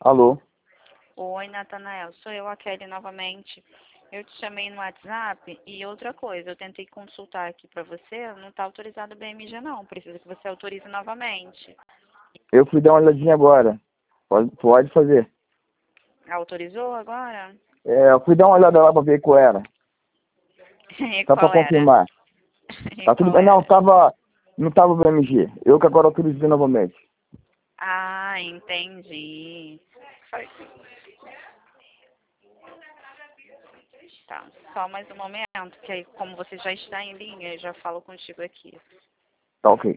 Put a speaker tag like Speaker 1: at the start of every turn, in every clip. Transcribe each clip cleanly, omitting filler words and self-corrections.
Speaker 1: Alô?
Speaker 2: Oi, Natanael, sou eu, a Kelly, novamente. Eu te chamei no WhatsApp e outra coisa, eu tentei consultar aqui pra você, não tá autorizado o BMG não, precisa que você autorize novamente.
Speaker 1: Eu fui dar uma olhadinha agora. Pode fazer.
Speaker 2: Autorizou agora?
Speaker 1: Eu fui dar uma olhada lá pra ver qual era.
Speaker 2: E
Speaker 1: Só pra
Speaker 2: qual era?
Speaker 1: confirmar.
Speaker 2: E
Speaker 1: Tá tudo
Speaker 2: qual
Speaker 1: bem. Não,
Speaker 2: era?
Speaker 1: não tava o BMG. Eu que agora autorizei novamente.
Speaker 2: Ah, entendi. Tá, só mais um momento, que aí como você já está em linha, eu já falo contigo aqui.
Speaker 1: Tá ok.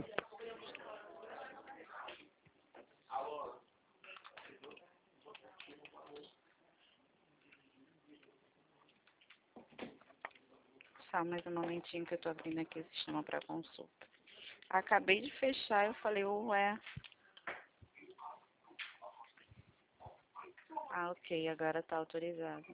Speaker 2: Só mais um momentinho que eu tô abrindo aqui o sistema para consulta. Acabei de fechar, eu falei, ué. Ah, ok, agora tá autorizado.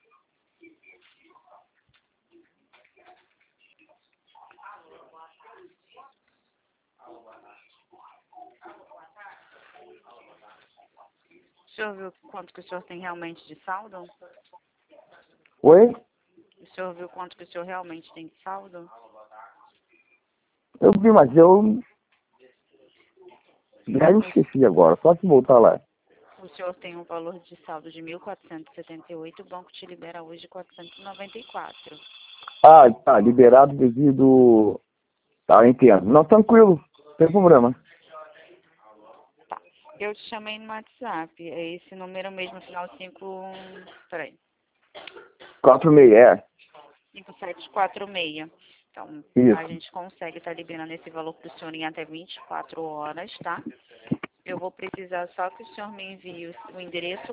Speaker 2: O senhor viu quanto que o senhor tem realmente de saldo?
Speaker 1: Oi?
Speaker 2: O senhor viu quanto que o senhor realmente tem de saldo?
Speaker 1: Eu vi, mas eu já me esqueci agora. Só se voltar lá.
Speaker 2: O senhor tem um valor de saldo de 1.478, o banco te libera hoje 494.
Speaker 1: Ah, tá. Liberado devido... Tá, entendo. Não, tranquilo. Não tem problema.
Speaker 2: Tá. Eu te chamei no WhatsApp. É esse número mesmo, final 5... Peraí.
Speaker 1: 4,6, é.
Speaker 2: 5746. Então, a
Speaker 1: Isso.
Speaker 2: gente consegue estar liberando esse valor para o senhor em até 24 horas, tá? Eu vou precisar só que o senhor me envie o endereço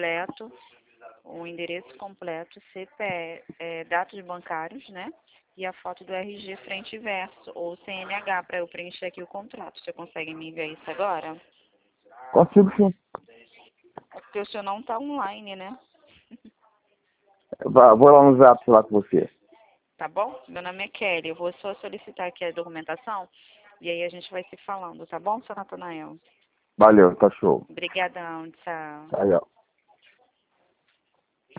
Speaker 2: completo, CPF, dados bancários, né? E a foto do RG frente e verso, ou CNH, para eu preencher aqui o contrato. Você consegue me enviar isso agora?
Speaker 1: Consigo sim.
Speaker 2: É porque o senhor não está online, né?
Speaker 1: Vou lá no Zap lá com você.
Speaker 2: Tá bom? Meu nome é Kelly. Eu vou só solicitar aqui a documentação e aí a gente vai se falando, tá bom, seu Natanael?
Speaker 1: Valeu, tá show.
Speaker 2: Obrigadão, tchau.
Speaker 1: Aí, ó.